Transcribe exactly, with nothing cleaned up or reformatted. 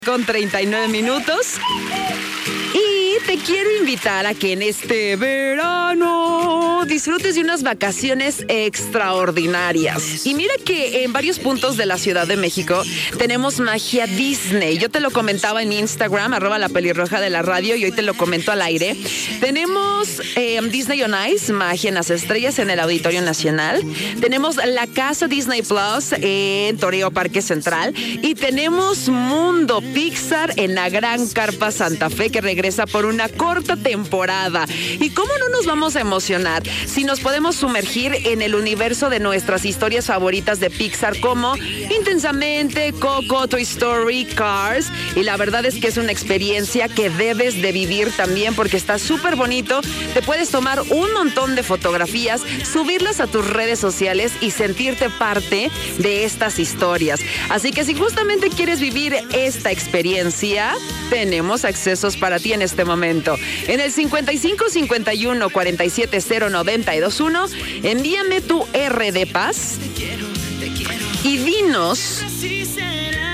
Con treinta y nueve minutos. Y te quiero invitar a que en este verano disfrutes de unas vacaciones extraordinarias. Y mira que en varios puntos de la Ciudad de México tenemos magia Disney. Yo te lo comentaba en Instagram, arroba la pelirroja de la radio, y hoy te lo comento al aire. Tenemos eh, Disney on Ice, magia en las estrellas en el Auditorio Nacional. Tenemos la Casa Disney Plus en Toreo Parque Central. Y tenemos Mundo Pixar en la Gran Carpa Santa Fe, que regresa por una corta temporada. ¿Y cómo no nos vamos a emocionar si nos podemos sumergir en el universo de nuestras historias favoritas de Pixar, como Intensamente, Coco, Toy Story, Cars? Y la verdad es que es una experiencia que debes de vivir también, porque está súper bonito. Te puedes tomar un montón de fotografías, subirlas a tus redes sociales y sentirte parte de estas historias. Así que si justamente quieres vivir esta experiencia, tenemos accesos para ti en este momento. En el cincuenta y cinco cincuenta y uno cuarenta y siete cero noventa y dos uno, envíame tu R de paz y dinos